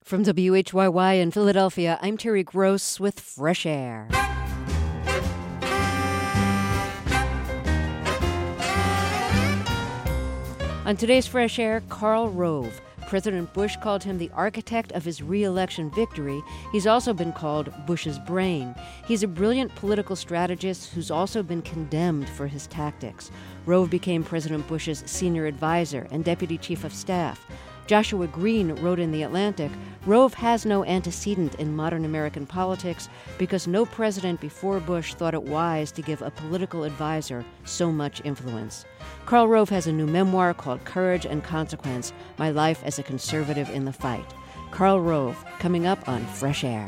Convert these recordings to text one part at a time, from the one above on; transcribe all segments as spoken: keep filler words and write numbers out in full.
From W H Y Y in Philadelphia, I'm Terry Gross with Fresh Air. On today's Fresh Air, Karl Rove. President Bush called him the architect of his re-election victory. He's also been called Bush's brain. He's a brilliant political strategist who's also been condemned for his tactics. Rove became President Bush's senior advisor and deputy chief of staff. Joshua Green wrote in The Atlantic, Rove has no antecedent in modern American politics because no president before Bush thought it wise to give a political advisor so much influence. Karl Rove has a new memoir called Courage and Consequence, My Life as a Conservative in the Fight. Karl Rove, coming up on Fresh Air.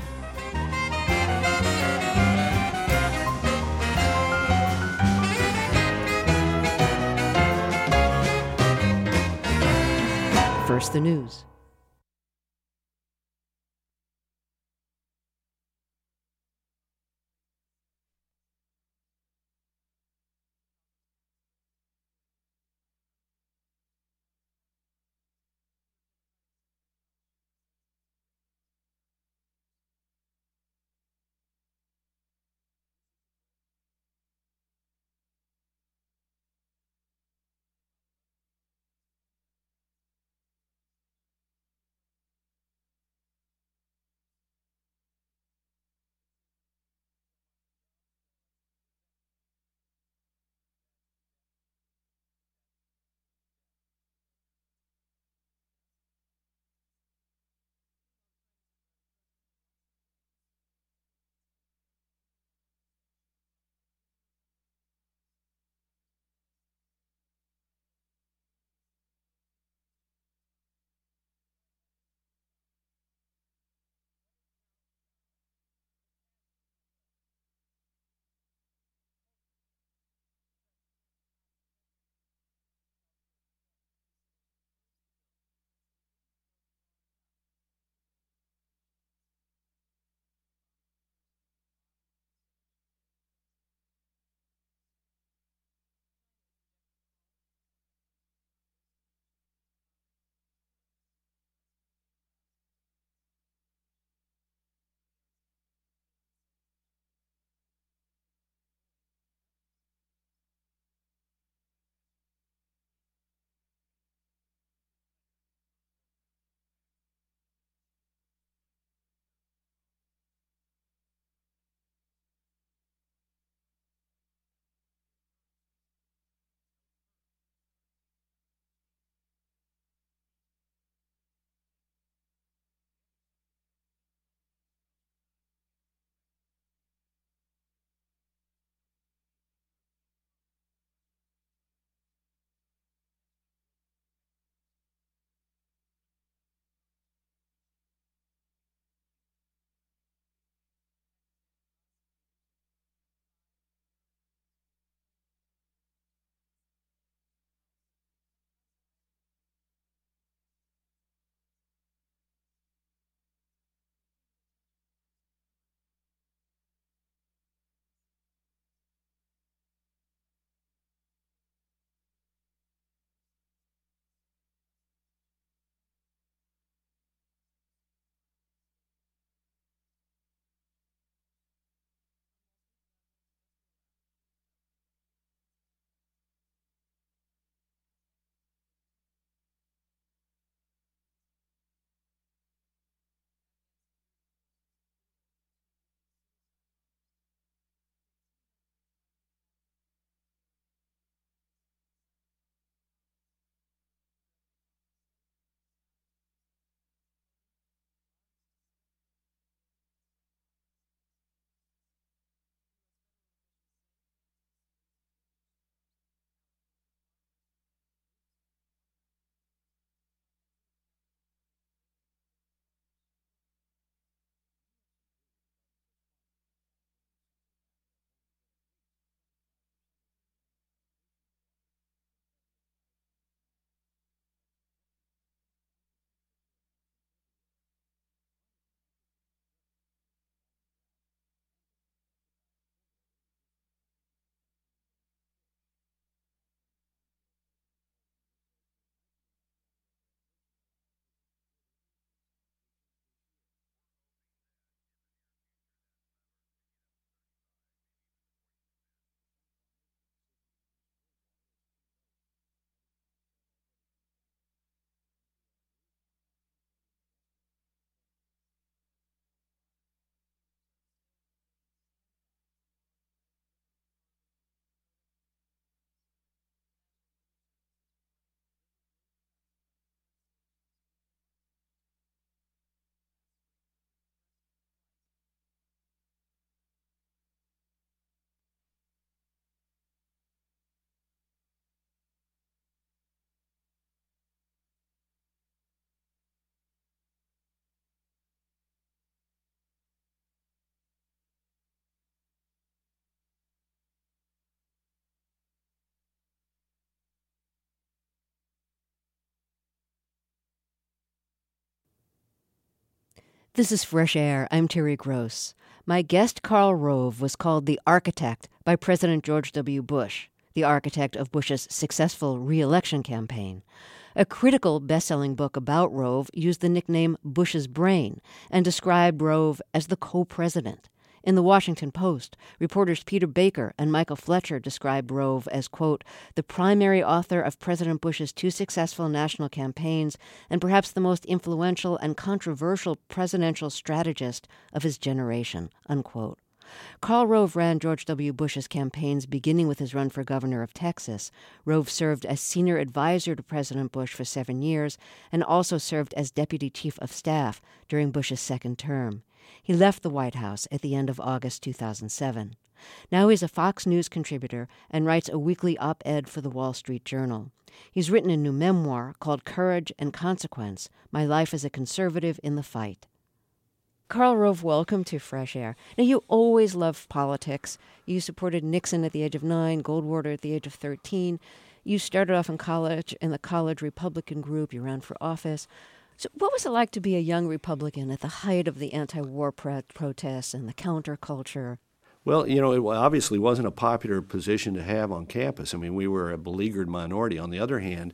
First, the news. This is Fresh Air. I'm Terry Gross. My guest, Karl Rove, was called the architect by President George W. Bush, the architect of Bush's successful re-election campaign. A critical best-selling book about Rove used the nickname Bush's Brain and described Rove as the co-president. In the Washington Post, reporters Peter Baker and Michael Fletcher described Rove as, quote, the primary author of President Bush's two successful national campaigns and perhaps the most influential and controversial presidential strategist of his generation, unquote. Karl Rove ran George W. Bush's campaigns beginning with his run for governor of Texas. Rove served as senior advisor to President Bush for seven years and also served as deputy chief of staff during Bush's second term. He left the White House at the end of August two thousand seven. Now he's a Fox News contributor and writes a weekly op-ed for the Wall Street Journal. He's written a new memoir called Courage and Consequence, My Life as a Conservative in the Fight. Karl Rove, welcome to Fresh Air. Now, you always loved politics. You supported Nixon at the age of nine, Goldwater at the age of thirteen. You started off in college in the college Republican group. You ran for office. So what was it like to be a young Republican at the height of the anti-war pro- protests and the counterculture? Well, you know, it obviously wasn't a popular position to have on campus. I mean, we were a beleaguered minority. On the other hand,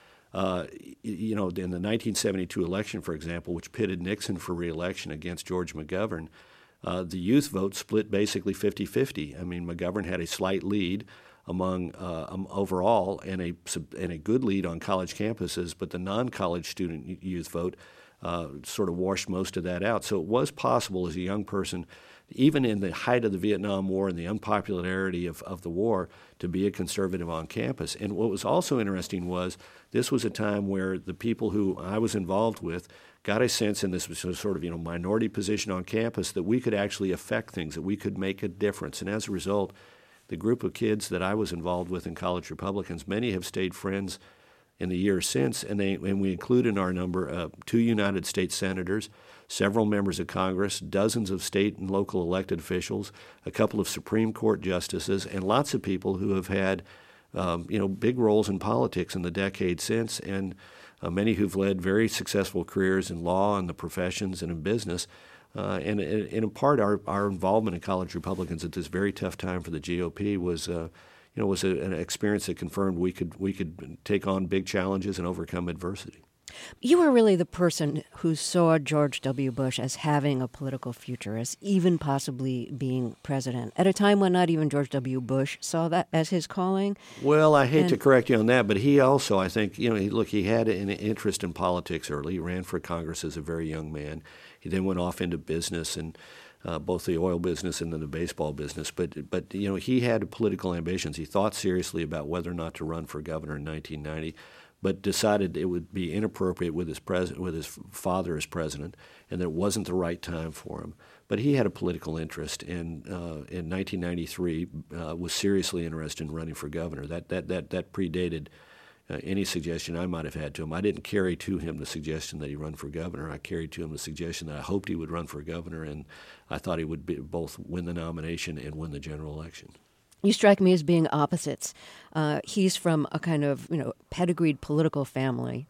uh, you know, in the nineteen seventy-two election, for example, which pitted Nixon for re-election against George McGovern, uh, the youth vote split basically fifty-fifty. I mean, McGovern had a slight lead among uh, um, overall and a and a good lead on college campuses, but the non-college student youth vote uh, sort of washed most of that out. So it was possible as a young person, even in the height of the Vietnam War and the unpopularity of, of the war, to be a conservative on campus. And what was also interesting was this was a time where the people who I was involved with got a sense in this sort of, you know, minority position on campus that we could actually affect things, that we could make a difference. And as a result, the group of kids that I was involved with in College Republicans, many have stayed friends in the years since, and they and we include in our number uh, two United States senators, several members of Congress, dozens of state and local elected officials, a couple of Supreme Court justices, and lots of people who have had um, you know big roles in politics in the decade since, and uh, many who've led very successful careers in law and the professions and in business. Uh, and, and in part, our, our involvement in College Republicans at this very tough time for the G O P was, uh, you know, was a, an experience that confirmed we could we could take on big challenges and overcome adversity. You were really the person who saw George W. Bush as having a political future, as even possibly being president, at a time when not even George W. Bush saw that as his calling. Well, I hate and, to correct you on that, but he also, I think, you know, he, look, he had an interest in politics early. He ran for Congress as a very young man. He then went off into business, and uh, both the oil business and then the baseball business. But, but you know, he had political ambitions. He thought seriously about whether or not to run for governor in nineteen ninety, but decided it would be inappropriate with his pres- with his father as president, and that it wasn't the right time for him. But he had a political interest, and uh, in nineteen ninety-three uh, was seriously interested in running for governor. That that that that predated Uh, any suggestion I might have had to him. I didn't carry to him the suggestion that he run for governor. I carried to him the suggestion that I hoped he would run for governor, and I thought he would be, both win the nomination and win the general election. You strike me as being opposites. Uh, he's from a kind of, you know, pedigreed political family.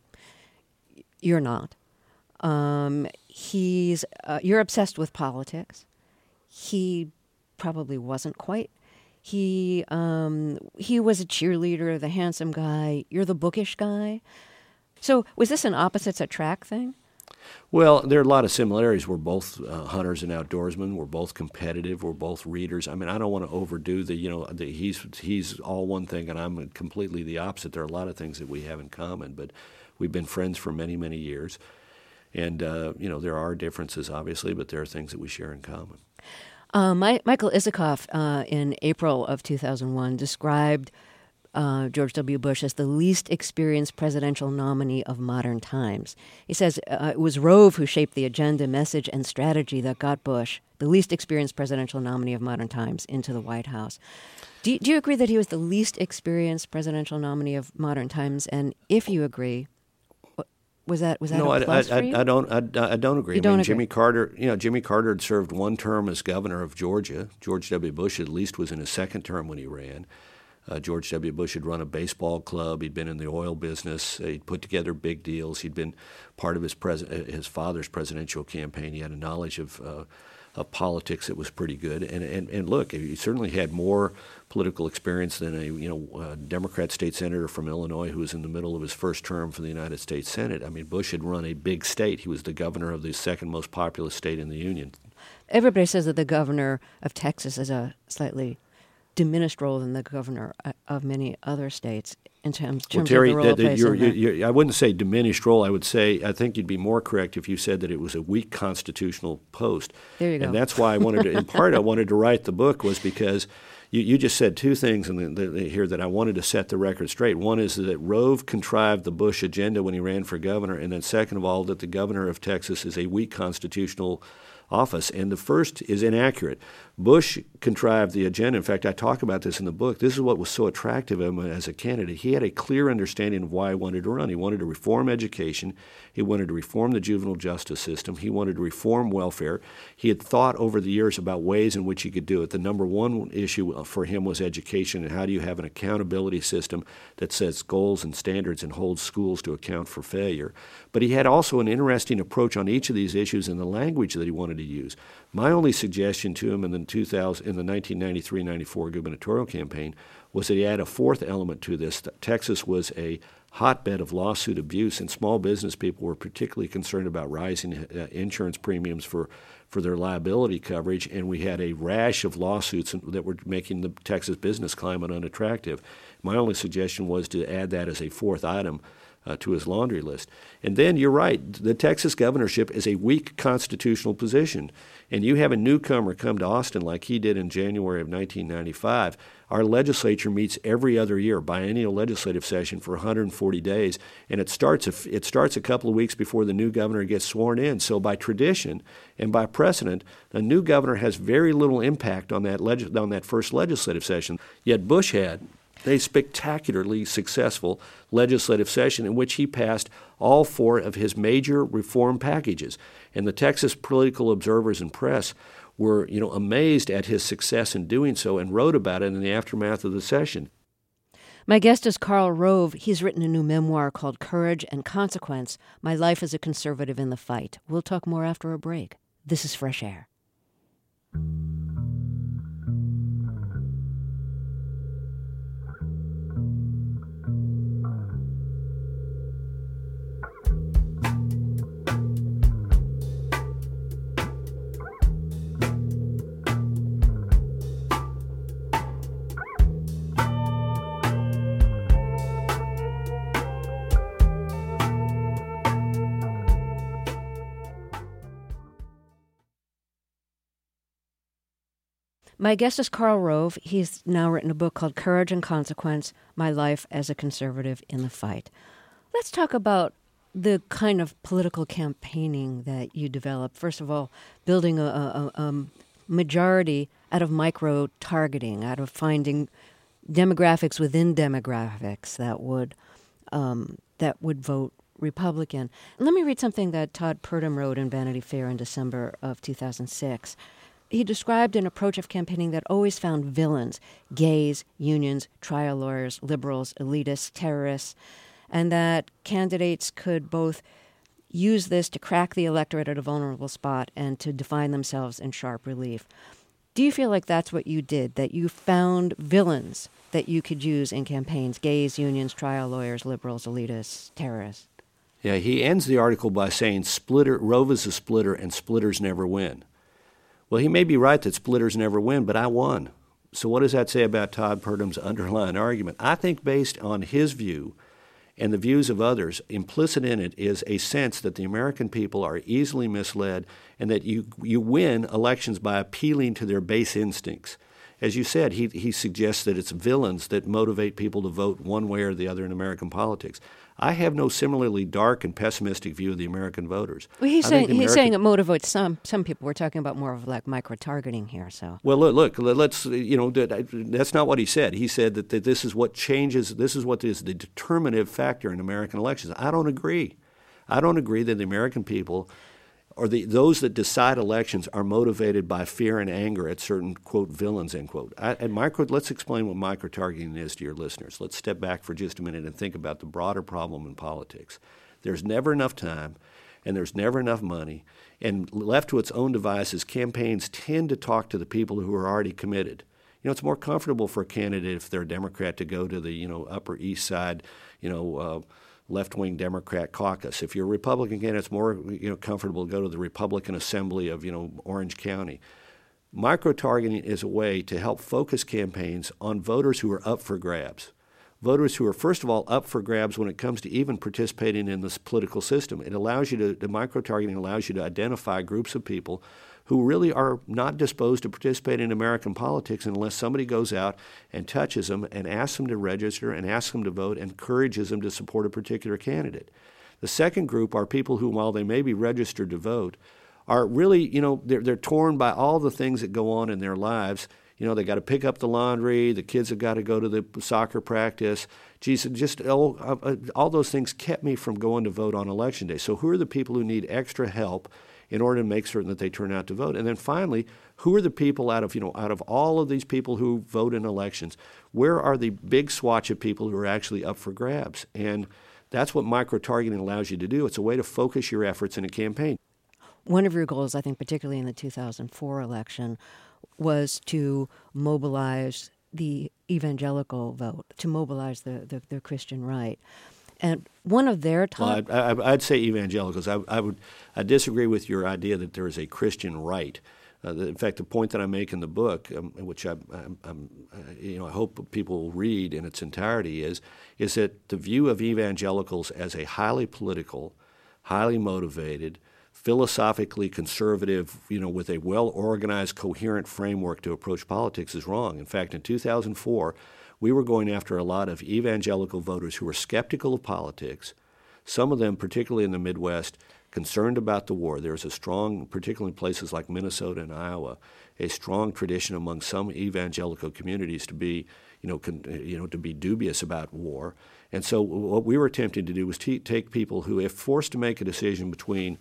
You're not. Um, he's uh, you're obsessed with politics. He probably wasn't quite. He um, he was a cheerleader, the handsome guy. You're the bookish guy. So was this an opposites attract thing? Well, there are a lot of similarities. We're both uh, hunters and outdoorsmen. We're both competitive. We're both readers. I mean, I don't want to overdo the, you know, the, he's he's all one thing and I'm completely the opposite. There are a lot of things that we have in common, but we've been friends for many, many years. And, uh, you know, there are differences, obviously, but there are things that we share in common. Uh, my, Michael Isikoff, uh, in April of two thousand one, described uh, George W. Bush as the least experienced presidential nominee of modern times. He says uh, it was Rove who shaped the agenda, message, and strategy that got Bush, the least experienced presidential nominee of modern times, into the White House. Do you, do you agree that he was the least experienced presidential nominee of modern times? And if you agree, Was that was that no, a plus I, I, for you? I don't. I, I don't agree. You I don't mean, agree. Jimmy Carter. You know, Jimmy Carter had served one term as governor of Georgia. George W. Bush at least was in his second term when he ran. Uh, George W. Bush had run a baseball club. He'd been in the oil business. Uh, he'd put together big deals. He'd been part of his pres- his father's presidential campaign. He had a knowledge of, uh, of politics that was pretty good. And, and and look, he certainly had more political experience than a you know uh, Democrat state senator from Illinois who was in the middle of his first term for the United States Senate. I mean, Bush had run a big state. He was the governor of the second most populous state in the union. Everybody says that the governor of Texas is a slightly diminished role than the governor of many other states in terms, terms well, Terry, of the role the, it plays you're, in the... you're, I wouldn't say diminished role. I would say I think you'd be more correct if you said that it was a weak constitutional post. There you go. And that's why I wanted to, in part, I wanted to write the book was because you, you just said two things in the, the, here that I wanted to set the record straight. One is that Rove contrived the Bush agenda when he ran for governor, and then second of all, that the governor of Texas is a weak constitutional office. And the first is inaccurate. Bush contrived the agenda. In fact, I talk about this in the book. This is what was so attractive of him as a candidate. He had a clear understanding of why he wanted to run. He wanted to reform education. He wanted to reform the juvenile justice system. He wanted to reform welfare. He had thought over the years about ways in which he could do it. The number one issue for him was education, and how do you have an accountability system that sets goals and standards and holds schools to account for failure. But he had also an interesting approach on each of these issues and the language that he wanted to use. My only suggestion to him in the two thousand in the nineteen ninety-three ninety-four gubernatorial campaign was that he add a fourth element to this. Texas was a hotbed of lawsuit abuse, and small business people were particularly concerned about rising uh, insurance premiums for, for their liability coverage, and we had a rash of lawsuits that were making the Texas business climate unattractive. My only suggestion was to add that as a fourth item Uh, to his laundry list. And then you're right, the Texas governorship is a weak constitutional position. And you have a newcomer come to Austin like he did in January of nineteen ninety-five. Our legislature meets every other year, biennial legislative session for one hundred forty days, and it starts a, it starts a couple of weeks before the new governor gets sworn in. So by tradition and by precedent, a new governor has very little impact on that leg- on that first legislative session. Yet Bush had a spectacularly successful legislative session in which he passed all four of his major reform packages. And the Texas political observers and press were, you know, amazed at his success in doing so and wrote about it in the aftermath of the session. My guest is Karl Rove. He's written a new memoir called Courage and Consequence, My Life as a Conservative in the Fight. We'll talk more after a break. This is Fresh Air. My guest is Karl Rove. He's now written a book called Courage and Consequence, My Life as a Conservative in the Fight. Let's talk about the kind of political campaigning that you developed. First of all, building a, a, a majority out of micro-targeting, out of finding demographics within demographics that would um, that would vote Republican. Let me read something that Todd Purdom wrote in Vanity Fair in December of two thousand six. He described an approach of campaigning that always found villains, gays, unions, trial lawyers, liberals, elitists, terrorists, and that candidates could both use this to crack the electorate at a vulnerable spot and to define themselves in sharp relief. Do you feel like that's what you did, that you found villains that you could use in campaigns, gays, unions, trial lawyers, liberals, elitists, terrorists? Yeah, he ends the article by saying, "Splitter, Rove is a splitter and splitters never win." Well, he may be right that splitters never win, but I won. So what does that say about Todd Purdom's underlying argument? I think based on his view and the views of others, implicit in it is a sense that the American people are easily misled and that you you win elections by appealing to their base instincts. As you said, he he suggests that it's villains that motivate people to vote one way or the other in American politics. I have no similarly dark and pessimistic view of the American voters. Well, he's I saying American... he's saying it motivates some some people. We're talking about more of like micro-targeting here. So well, look, look, let's you know that, that's not what he said. He said that, that this is what changes. This is what is the determinative factor in American elections. I don't agree. I don't agree that the American people or the, those that decide elections are motivated by fear and anger at certain, quote, villains, end quote. I, and micro, let's explain what micro-targeting is to your listeners. Let's step back for just a minute and think about the broader problem in politics. There's never enough time, and there's never enough money, and left to its own devices, campaigns tend to talk to the people who are already committed. You know, it's more comfortable for a candidate if they're a Democrat to go to the, you know, Upper East Side, you know, uh, left-wing Democrat caucus. If you're a Republican candidate, it's more, you know, comfortable to go to the Republican Assembly of, you know, Orange County. Micro-targeting is a way to help focus campaigns on voters who are up for grabs. Voters who are, first of all, up for grabs when it comes to even participating in this political system. It allows you to, the micro-targeting allows you to identify groups of people who really are not disposed to participate in American politics unless somebody goes out and touches them and asks them to register and asks them to vote and encourages them to support a particular candidate. The second group are people who, while they may be registered to vote, are really, you know, they're, they're torn by all the things that go on in their lives. You know, they got to pick up the laundry, the kids have got to go to the soccer practice. Geez, just all, uh, all those things kept me from going to vote on Election Day. So who are the people who need extra help in order to make certain that they turn out to vote? And then finally, who are the people out of, you know, out of all of these people who vote in elections, where are the big swatch of people who are actually up for grabs? And that's what micro-targeting allows you to do. It's a way to focus your efforts in a campaign. One of your goals, I think, particularly in the two thousand four election, was to mobilize the evangelical vote, to mobilize the, the, the Christian right. And one of their top... Well, I'd, I'd say evangelicals. I, I would I disagree with your idea that there is a Christian right. Uh, the, in fact, the point that I make in the book, um, which I, I'm, I'm, uh, you know, I hope people will read in its entirety, is is that the view of evangelicals as a highly political, highly motivated, philosophically conservative, you know, with a well-organized, coherent framework to approach politics is wrong. In fact, in two thousand four, we were going after a lot of evangelical voters who were skeptical of politics, some of them, particularly in the Midwest, concerned about the war. There's a strong, particularly in places like Minnesota and Iowa, a strong tradition among some evangelical communities to be, you know, con, you know, to be dubious about war. And so what we were attempting to do was t- take people who, if forced to make a decision between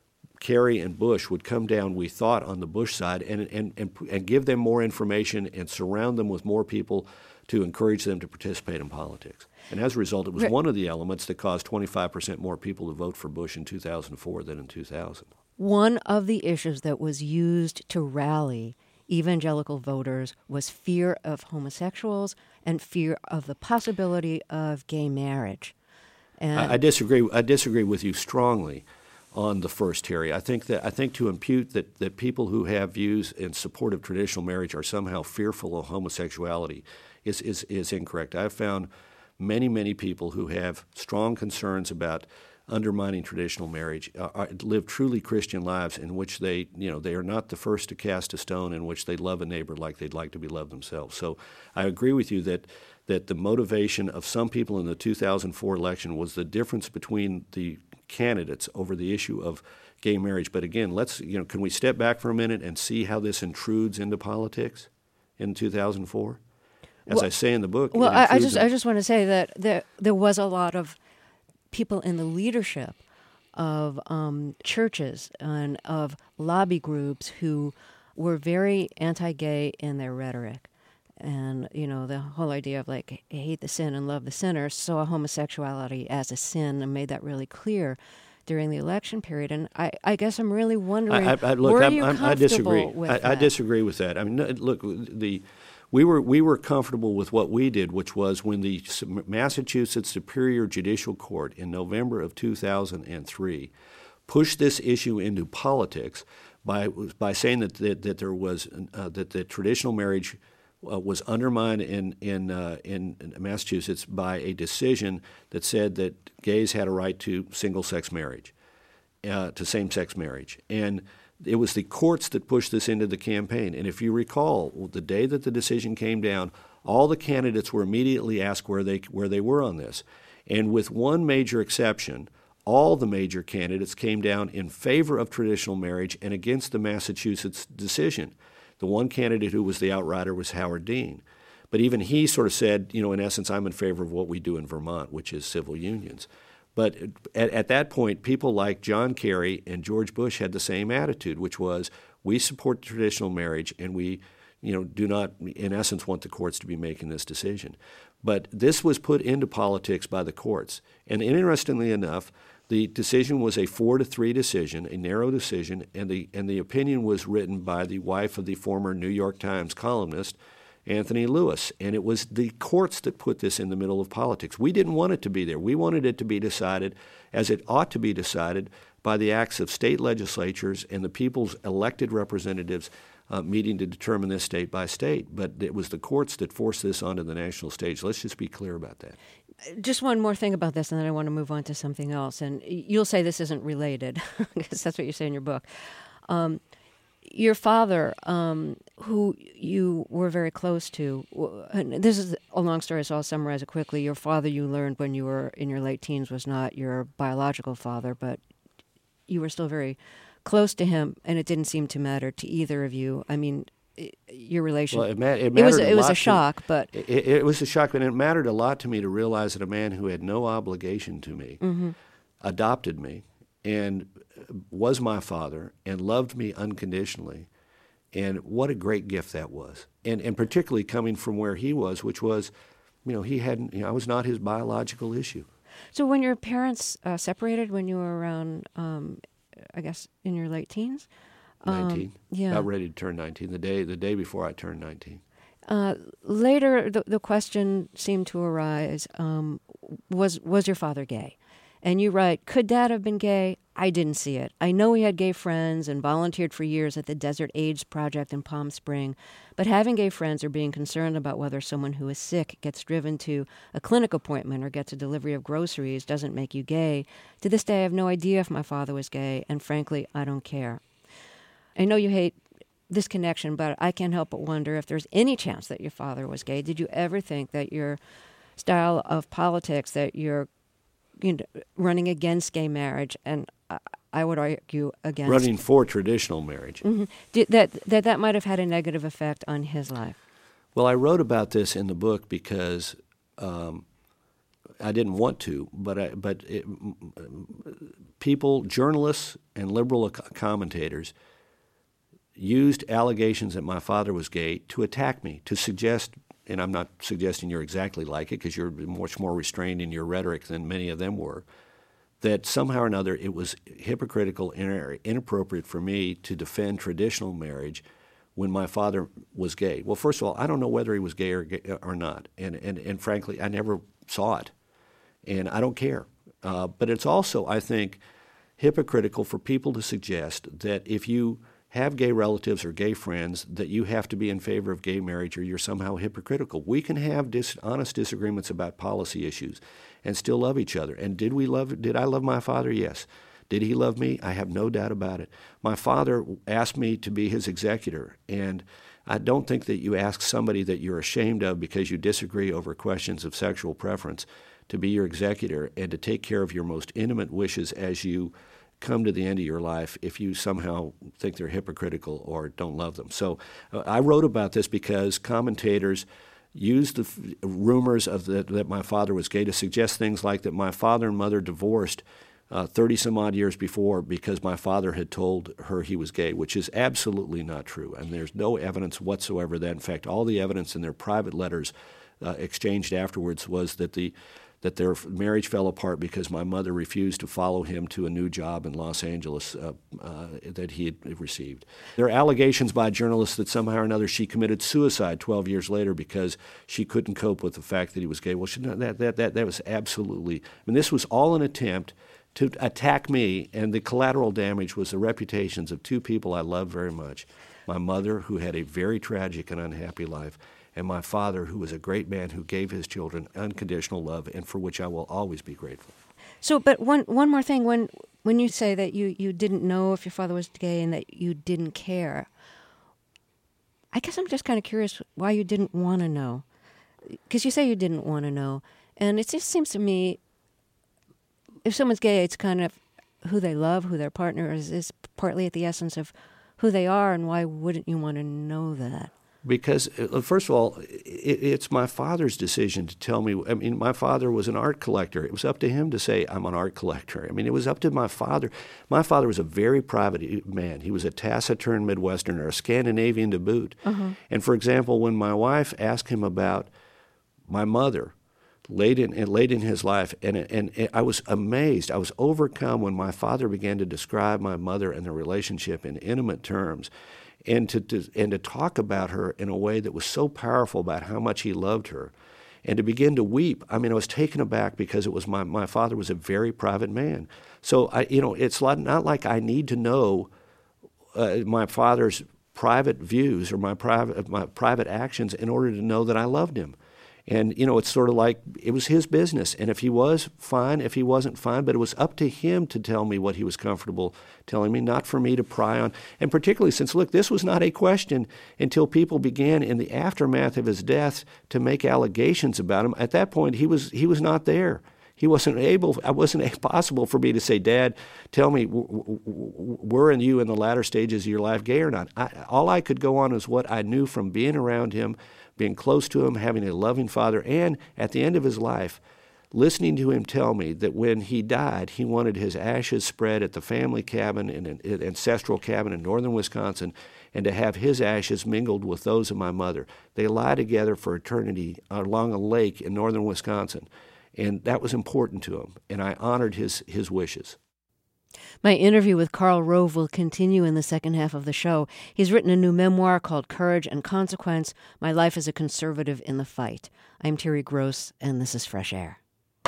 Kerry and Bush, would come down, we thought, on the Bush side and, and, and, and give them more information and surround them with more people to encourage them to participate in politics. And as a result, it was one of the elements that caused twenty-five percent more people to vote for Bush in two thousand four than in two thousand. One of the issues that was used to rally evangelical voters was fear of homosexuals and fear of the possibility of gay marriage. And I, I disagree. I disagree with you strongly on the first, Terry. I think that I think to impute that, that people who have views in support of traditional marriage are somehow fearful of homosexuality is, is, is incorrect. I've found many, many people who have strong concerns about undermining traditional marriage uh, are, live truly Christian lives in which they, you know, they are not the first to cast a stone, in which they love a neighbor like they'd like to be loved themselves. So I agree with you that that the motivation of some people in the two thousand four election was the difference between the candidates over the issue of gay marriage. But again, let's, you know, can we step back for a minute and see how this intrudes into politics in two thousand four? As well, I say in the book. Well, I, I just in, I just want to say that there there was a lot of people in the leadership of um, churches and of lobby groups who were very anti-gay in their rhetoric. And, you know, the whole idea of, like, hate the sin and love the sinner, saw homosexuality as a sin and made that really clear during the election period. And I, I guess I'm really wondering, I, I, look, were I'm, you I'm, comfortable I disagree. with I, that? I disagree with that. I mean, look, the we were we were comfortable with what we did, which was when the Massachusetts Superior Judicial Court in November of two thousand three pushed this issue into politics by by saying that that, that there was uh, that the traditional marriage Uh, was undermined in in, uh, in in Massachusetts by a decision that said that gays had a right to single-sex marriage, uh, to same-sex marriage. And it was the courts that pushed this into the campaign. And if you recall, the day that the decision came down, all the candidates were immediately asked where they where they were on this. And with one major exception, all the major candidates came down in favor of traditional marriage and against the Massachusetts decision. The one candidate who was the outrider was Howard Dean. But even he sort of said, you know, in essence, I'm in favor of what we do in Vermont, which is civil unions. But at, at that point, people like John Kerry and George Bush had the same attitude, which was, we support traditional marriage, and we, you know, do not, in essence, want the courts to be making this decision. But this was put into politics by the courts. And interestingly enough, the decision was a four to three decision, a narrow decision, and the and the opinion was written by the wife of the former New York Times columnist, Anthony Lewis. And it was the courts that put this in the middle of politics. We didn't want it to be there. We wanted it to be decided, as it ought to be decided, by the acts of state legislatures and the people's elected representatives uh, meeting to determine this state by state. But it was the courts that forced this onto the national stage. Let's just be clear about that. Just one more thing about this, and then I want to move on to something else. And you'll say this isn't related, because that's what you say in your book. Um, your father, um, who you were very close to, and this is a long story, so I'll summarize it quickly. Your father, you learned when you were in your late teens, was not your biological father, but you were still very close to him, and it didn't seem to matter to either of you. I mean, your relation. Well, it, ma- it, it was a it was lot a shock, to, but it, it was a shock, but it mattered a lot to me to realize that a man who had no obligation to me mm-hmm. adopted me and was my father and loved me unconditionally, and what a great gift that was. And and particularly coming from where he was, which was, you know, he hadn't. You know, I was not his biological issue. So when your parents uh, separated, when you were around, um, I guess, in your late teens. Nineteen. Um, yeah. About ready to turn nineteen. The day the day before I turned nineteen. Uh, later, the the question seemed to arise: um, Was was your father gay? And you write, could Dad have been gay? I didn't see it. I know he had gay friends and volunteered for years at the Desert AIDS Project in Palm Spring, but having gay friends or being concerned about whether someone who is sick gets driven to a clinic appointment or gets a delivery of groceries doesn't make you gay. To this day, I have no idea if my father was gay, and frankly, I don't care. I know you hate this connection, but I can't help but wonder if there's any chance that your father was gay. Did you ever think that your style of politics, that you're you know, running against gay marriage, and I, I would argue against... Running for traditional marriage. Mm-hmm. Did, that, that that might have had a negative effect on his life? Well, I wrote about this in the book because um, I didn't want to, but I, but it, people, journalists and liberal commentators used allegations that my father was gay to attack me, to suggest, and I'm not suggesting you're exactly like it because you're much more restrained in your rhetoric than many of them were, that somehow or another it was hypocritical and inappropriate for me to defend traditional marriage when my father was gay. Well, first of all, I don't know whether he was gay or, gay or not, and, and, and frankly, I never saw it, and I don't care. Uh, but it's also, I think, hypocritical for people to suggest that if you have gay relatives or gay friends, that you have to be in favor of gay marriage or you're somehow hypocritical. We can have dis- honest disagreements about policy issues and still love each other. And did we love? Did I love my father? Yes. Did he love me? I have no doubt about it. My father asked me to be his executor, and I don't think that you ask somebody that you're ashamed of because you disagree over questions of sexual preference to be your executor and to take care of your most intimate wishes as you come to the end of your life if you somehow think they're hypocritical or don't love them. So uh, I wrote about this because commentators used the f- rumors of the, that my father was gay to suggest things like that my father and mother divorced uh, thirty some odd years before because my father had told her he was gay, which is absolutely not true. And there's no evidence whatsoever that, in fact, all the evidence in their private letters uh, exchanged afterwards was that the that their marriage fell apart because my mother refused to follow him to a new job in Los Angeles uh, uh, that he had received. There are allegations by journalists that somehow or another she committed suicide twelve years later because she couldn't cope with the fact that he was gay. Well, she, that, that, that, that was absolutely, I mean, this was all an attempt to attack me, and the collateral damage was the reputations of two people I love very much. My mother, who had a very tragic and unhappy life, and my father, who was a great man who gave his children unconditional love and for which I will always be grateful. So, but one one more thing, when when you say that you, you didn't know if your father was gay and that you didn't care, I guess I'm just kind of curious why you didn't want to know. Because you say you didn't want to know, and it just seems to me, if someone's gay, it's kind of who they love, who their partner is, is partly at the essence of who they are, and why wouldn't you want to know that? Because, uh, first of all, it, it's my father's decision to tell me. I mean, my father was an art collector. It was up to him to say, I'm an art collector. I mean, it was up to my father. My father was a very private man. He was a taciturn Midwesterner, a Scandinavian to boot. Uh-huh. And, for example, when my wife asked him about my mother, late in late in his life, and, and and I was amazed. I was overcome when my father began to describe my mother and their relationship in intimate terms, and to, to and to talk about her in a way that was so powerful about how much he loved her, and to begin to weep. I mean, I was taken aback because it was my my father was a very private man. So I, you know, it's not like I need to know uh, my father's private views or my private my private actions in order to know that I loved him. And, you know, it's sort of like it was his business. And if he was, fine. If he wasn't, fine. But it was up to him to tell me what he was comfortable telling me, not for me to pry on. And particularly since, look, this was not a question until people began in the aftermath of his death to make allegations about him. At that point, he was he was not there. He wasn't able, it wasn't possible for me to say, Dad, tell me, were you in the latter stages of your life gay or not? I, all I could go on is what I knew from being around him, being close to him, having a loving father, and at the end of his life, listening to him tell me that when he died, he wanted his ashes spread at the family cabin, in an ancestral cabin in northern Wisconsin, and to have his ashes mingled with those of my mother. They lie together for eternity along a lake in northern Wisconsin, and that was important to him, and I honored his his wishes. My interview with Karl Rove will continue in the second half of the show. He's written a new memoir called Courage and Consequence, My Life as a Conservative in the Fight. I'm Terry Gross, and this is Fresh Air.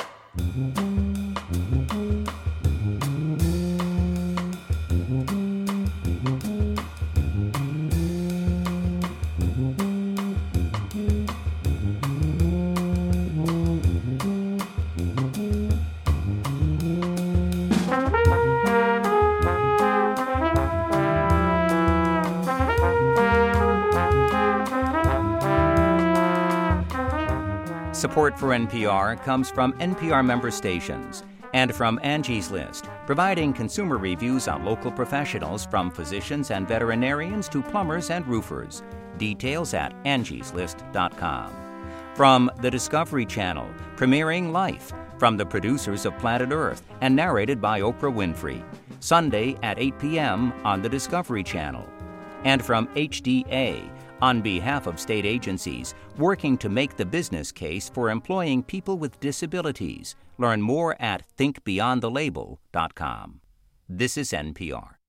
Support for N P R comes from N P R member stations and from Angie's List, providing consumer reviews on local professionals from physicians and veterinarians to plumbers and roofers. Details at angies list dot com. From the Discovery Channel, premiering Life, from the producers of Planet Earth and narrated by Oprah Winfrey. Sunday at eight p.m. on the Discovery Channel. And from H D A, on behalf of state agencies working to make the business case for employing people with disabilities. Learn more at think beyond the label dot com. This is N P R.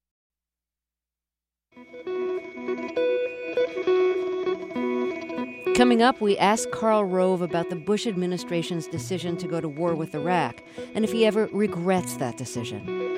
Coming up, we ask Karl Rove about the Bush administration's decision to go to war with Iraq and if he ever regrets that decision.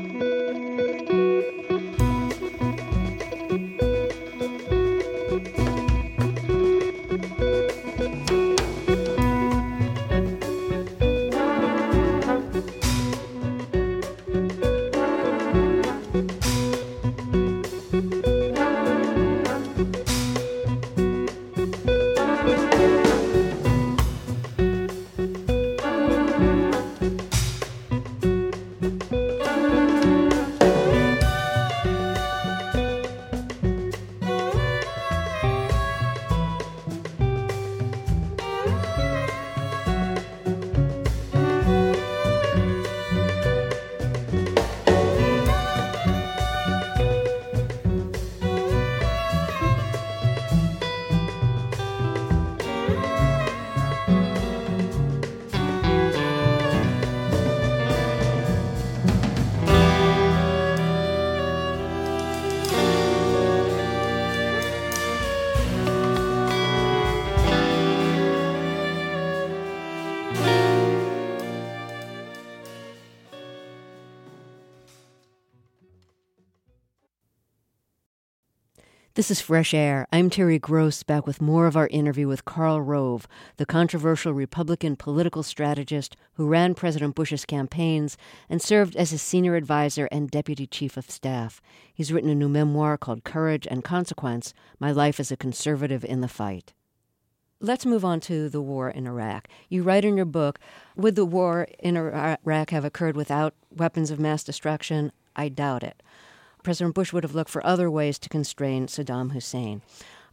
This is Fresh Air. I'm Terry Gross, back with more of our interview with Karl Rove, the controversial Republican political strategist who ran President Bush's campaigns and served as his senior advisor and deputy chief of staff. He's written a new memoir called Courage and Consequence, My Life as a Conservative in the Fight. Let's move on to the war in Iraq. You write in your book, would the war in Iraq have occurred without weapons of mass destruction? I doubt it. President Bush would have looked for other ways to constrain Saddam Hussein.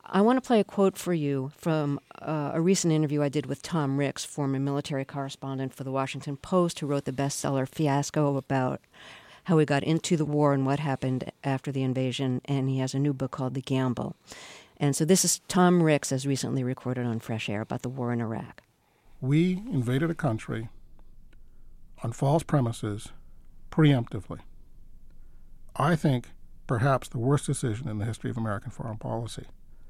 I want to play a quote for you from uh, a recent interview I did with Tom Ricks, former military correspondent for the Washington Post, who wrote the bestseller Fiasco, about how he got into the war and what happened after the invasion, and he has a new book called The Gamble. And so this is Tom Ricks, as recently recorded on Fresh Air, about the war in Iraq. We invaded a country on false premises preemptively. I think perhaps the worst decision in the history of American foreign policy.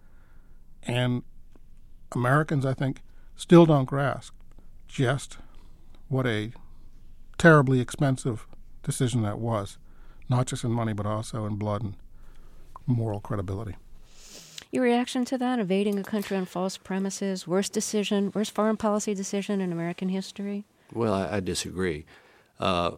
And Americans, I think, still don't grasp just what a terribly expensive decision that was, not just in money, but also in blood and moral credibility. Your reaction to that, invading a country on false premises, worst decision, worst foreign policy decision in American history? Well, I, I disagree. Uh,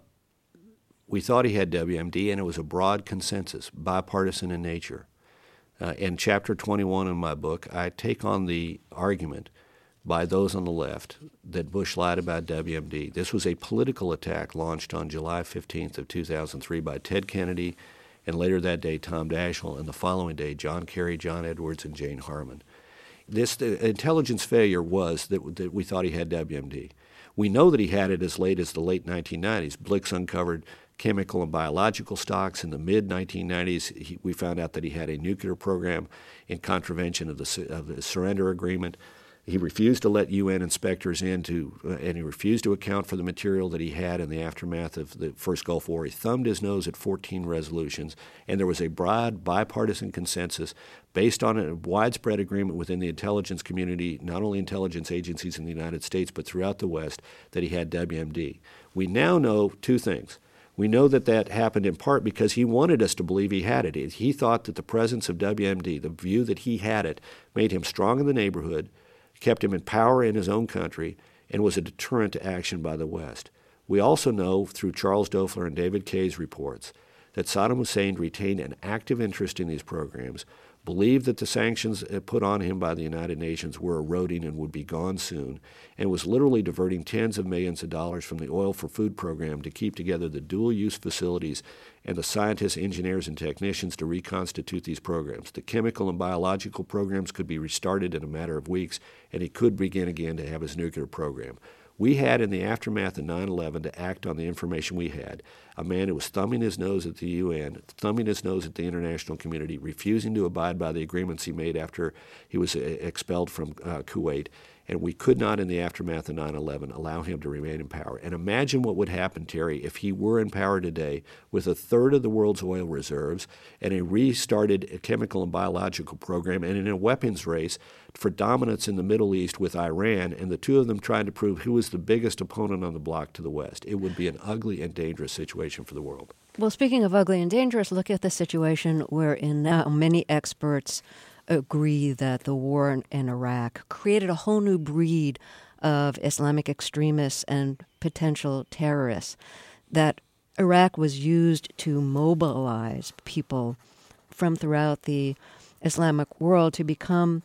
we thought he had W M D, and it was a broad consensus, bipartisan in nature. Uh, in Chapter twenty-one in my book, I take on the argument by those on the left that Bush lied about W M D. This was a political attack launched on July fifteenth of two thousand three by Ted Kennedy, and later that day Tom Daschle, and the following day John Kerry, John Edwards, and Jane Harman. This the intelligence failure was that, that we thought he had W M D. We know that he had it as late as the late nineteen nineties. Blix uncovered chemical and biological stocks. In the mid nineteen nineties, he, we found out that he had a nuclear program in contravention of the, of the surrender agreement. He refused to let U N inspectors in, to, uh, and he refused to account for the material that he had in the aftermath of the first Gulf War. He thumbed his nose at fourteen resolutions, and there was a broad bipartisan consensus based on a widespread agreement within the intelligence community, not only intelligence agencies in the United States, but throughout the West, that he had W M D. We now know two things. We know that that happened in part because he wanted us to believe he had it. He thought that the presence of W M D, the view that he had it, made him strong in the neighborhood, kept him in power in his own country, and was a deterrent to action by the West. We also know through Charles Doeffler and David Kaye's reports that Saddam Hussein retained an active interest in these programs, believed that the sanctions put on him by the United Nations were eroding and would be gone soon, and was literally diverting tens of millions of dollars from the Oil for Food program to keep together the dual-use facilities and the scientists, engineers, and technicians to reconstitute these programs. The chemical and biological programs could be restarted in a matter of weeks, and he could begin again to have his nuclear program. We had, in the aftermath of nine eleven, to act on the information we had. A man who was thumbing his nose at the U N, thumbing his nose at the international community, refusing to abide by the agreements he made after he was expelled from uh, Kuwait. And we could not, in the aftermath of nine eleven, allow him to remain in power. And imagine what would happen, Terry, if he were in power today with a third of the world's oil reserves and a restarted chemical and biological program and in a weapons race for dominance in the Middle East with Iran, and the two of them trying to prove who was the biggest opponent on the block to the West. It would be an ugly and dangerous situation for the world. Well, speaking of ugly and dangerous, look at the situation wherein now many experts agree that the war in, in Iraq created a whole new breed of Islamic extremists and potential terrorists, that Iraq was used to mobilize people from throughout the Islamic world to become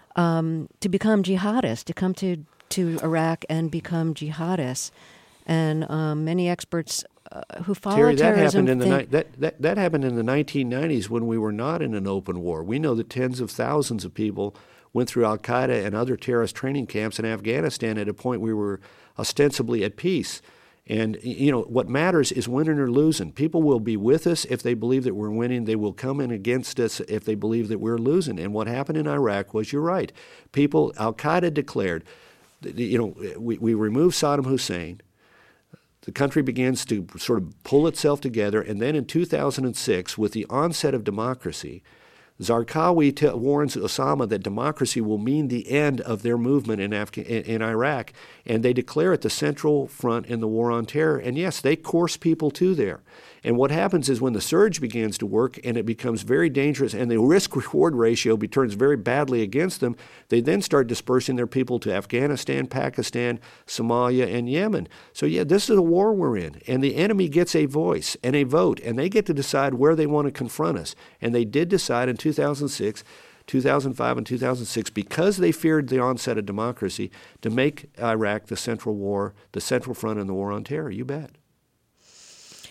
um, to become jihadists, to come to, to Iraq and become jihadists. And um, many experts uh, who follow Terry, that terrorism happened in the think, ni- that, that that happened in the nineteen nineties when we were not in an open war. We know that tens of thousands of people went through Al Qaeda and other terrorist training camps in Afghanistan at a point we were ostensibly at peace. And you know what matters is winning or losing. People will be with us if they believe that we're winning. They will come in against us if they believe that we're losing. And what happened in Iraq was, you're right. People, Al Qaeda declared, you know, we, we removed Saddam Hussein. The country begins to sort of pull itself together, and then in two thousand six, with the onset of democracy, Zarqawi t- warns Osama that democracy will mean the end of their movement in, Afga- in, in Iraq, and they declare it the central front in the war on terror. And yes, they coerce people to there. And what happens is when the surge begins to work and it becomes very dangerous and the risk-reward ratio be- turns very badly against them, they then start dispersing their people to Afghanistan, Pakistan, Somalia, and Yemen. So yeah, this is a war we're in, and the enemy gets a voice and a vote, and they get to decide where they want to confront us. And they did decide in two thousand six, two thousand five, and two thousand six, because they feared the onset of democracy, to make Iraq the central war, the central front in the war on terror. You bet.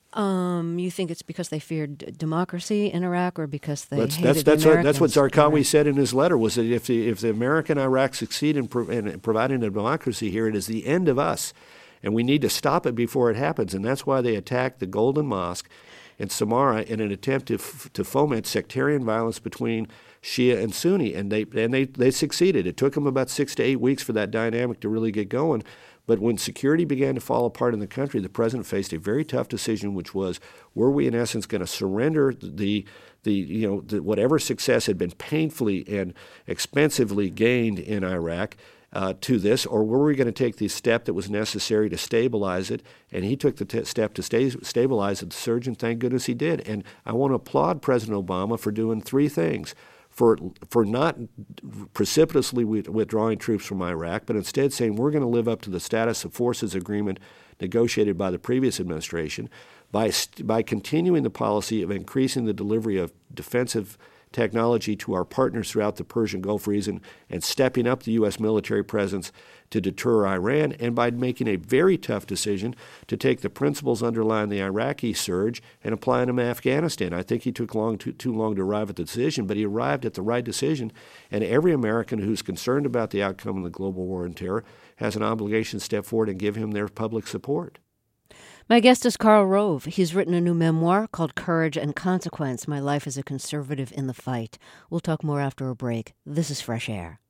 Um, you think it's because they feared d- democracy in Iraq, or because they that's, hated that's, that's, the what, that's what Americans? Zarqawi said in his letter, was that if the, if the American Iraq succeed in, pro- in providing a democracy here, it is the end of us. And we need to stop it before it happens. And that's why they attacked the Golden Mosque in Samarra in an attempt to, f- to foment sectarian violence between Shia and Sunni. And they and they, they succeeded. It took them about six to eight weeks for that dynamic to really get going. But when security began to fall apart in the country, the president faced a very tough decision, which was, were we in essence going to surrender the the you know the, whatever success had been painfully and expensively gained in Iraq uh, to this, or were we going to take the step that was necessary to stabilize it? And he took the t- step to stay, stabilize the surge, and thank goodness he did. And I want to applaud President Obama for doing three things. For, for not precipitously withdrawing troops from Iraq, but instead saying we're going to live up to the status of forces agreement negotiated by the previous administration, by, by continuing the policy of increasing the delivery of defensive technology to our partners throughout the Persian Gulf region, and stepping up the U S military presence to deter Iran, and by making a very tough decision to take the principles underlying the Iraqi surge and apply them to Afghanistan. I think he took long too, too long to arrive at the decision, but he arrived at the right decision, and every American who's concerned about the outcome of the global war on terror has an obligation to step forward and give him their public support. My guest is Karl Rove. He's written a new memoir called Courage and Consequence, My Life as a Conservative in the Fight. We'll talk more after a break. This is Fresh Air.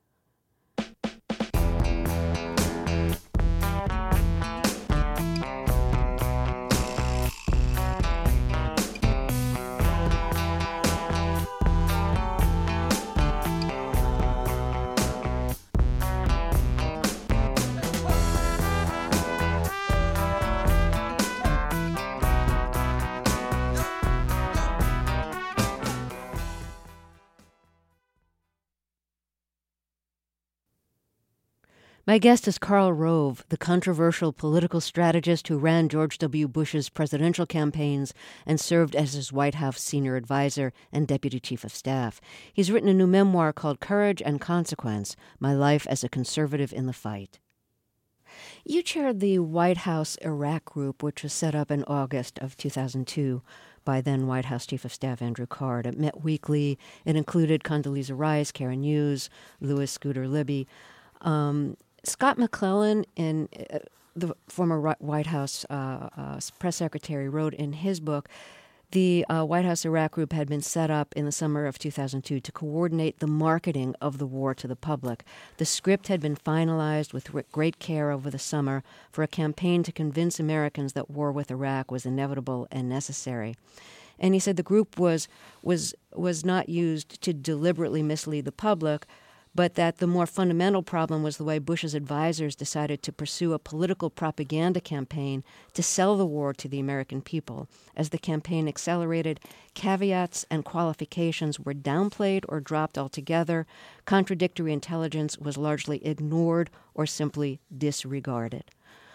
My guest is Karl Rove, the controversial political strategist who ran George W. Bush's presidential campaigns and served as his White House senior advisor and deputy chief of staff. He's written a new memoir called Courage and Consequence, My Life as a Conservative in the Fight. You chaired the White House Iraq Group, which was set up in August of two thousand two by then White House Chief of Staff Andrew Card. It met weekly. It included Condoleezza Rice, Karen Hughes, Louis Scooter Libby. Um, Scott McClellan, in uh, the former White House uh, uh, press secretary, wrote in his book, the uh, White House Iraq Group had been set up in the summer of two thousand two to coordinate the marketing of the war to the public. The script had been finalized with great care over the summer for a campaign to convince Americans that war with Iraq was inevitable and necessary. And he said the group was was was not used to deliberately mislead the public, but that the more fundamental problem was the way Bush's advisors decided to pursue a political propaganda campaign to sell the war to the American people. As the campaign accelerated, caveats and qualifications were downplayed or dropped altogether. Contradictory intelligence was largely ignored or simply disregarded.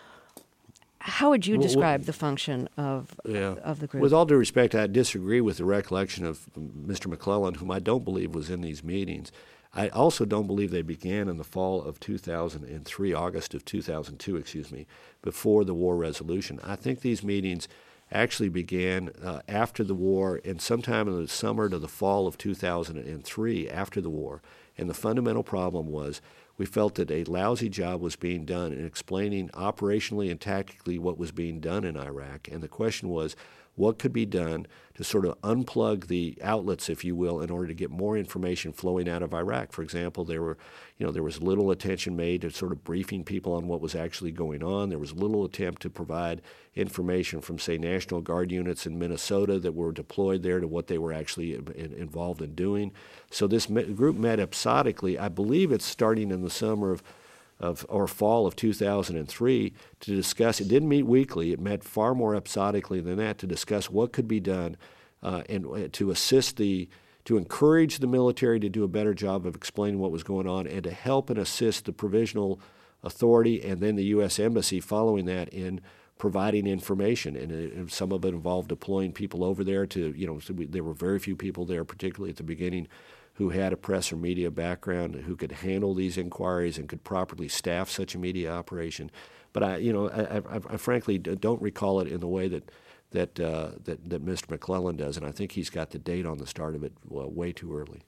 How would you describe well, the function of, yeah. of the group? With all due respect, I disagree with the recollection of Mister McClellan, whom I don't believe was in these meetings. I also don't believe they began in the fall of two thousand three, August of two thousand two, excuse me, before the war resolution. I think these meetings actually began uh, after the war and sometime in the summer to the fall of two thousand three, after the war. And the fundamental problem was we felt that a lousy job was being done in explaining operationally and tactically what was being done in Iraq. And the question was, what could be done to sort of unplug the outlets, if you will, in order to get more information flowing out of Iraq? For example, there were, you know, there was little attention made to sort of briefing people on what was actually going on. There was little attempt to provide information from, say, National Guard units in Minnesota that were deployed there to what they were actually in, involved in doing. So this me- group met episodically. I believe it's starting in the summer of of or fall of two thousand three to discuss. It didn't meet weekly. It met far more episodically than that to discuss what could be done uh, and uh, to assist the, to encourage the military to do a better job of explaining what was going on, and to help and assist the provisional authority and then the U S Embassy following that in providing information. And, it, and some of it involved deploying people over there to, you know, so we, there were very few people there, particularly at the beginning, who had a press or media background, who could handle these inquiries and could properly staff such a media operation. But I, you know, I, I, I frankly don't recall it in the way that that uh, that that Mister McClellan does, and I think he's got the date on the start of it well, way too early.